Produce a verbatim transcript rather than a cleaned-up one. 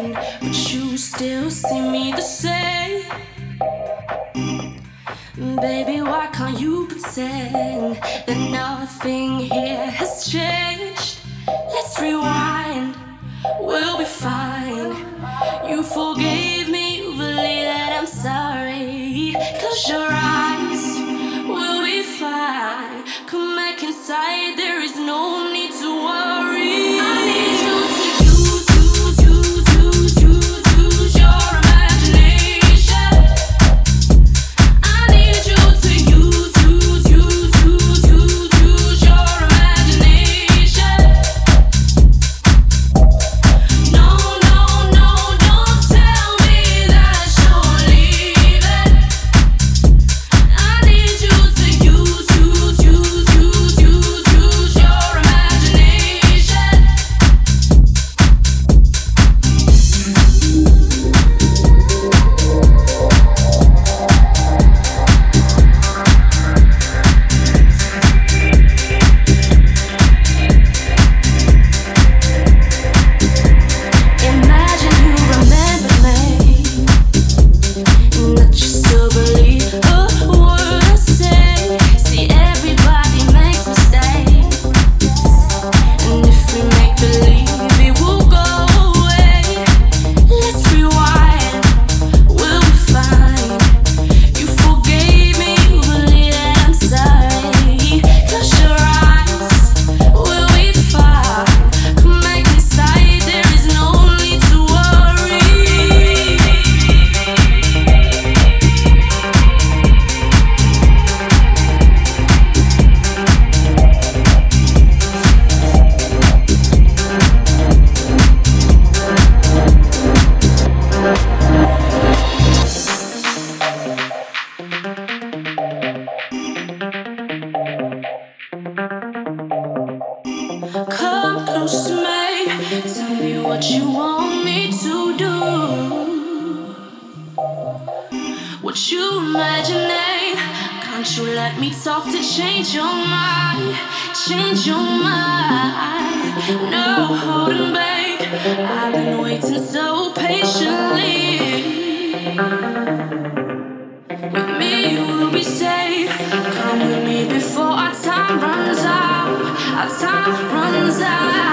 but you still see me the same. Baby, why can't you pretend that nothing here has changed? Let's rewind, we'll be fine. You forgave me, believe that I'm sorry. Close your eyes, we'll be fine. Come back inside, there is no need to worry. I need you to use, use, use, use, use, use your imagination. I need you to use, use, use, use, use, use your imagination. No, no, no, don't tell me that you're leaving. I need you to use, use, use, use, use, use your imagination. Imagine you remember me, and that you still believe a word I say. See, everybody makes mistakes, and if we make believe, it will go away. Let's rewind, we'll be fine. You forgave me, believe that I'm sorry. Close your eyes, we'll be fine. Come back inside, there is no need to worry. Come close to me, tell me what you want me to do. What you imagining? Can't you let me talk to change your mind? Change your mind. No holding back. I've been waiting so patiently. With me, you'll be safe. Come with me before our time runs out. Our time runs out.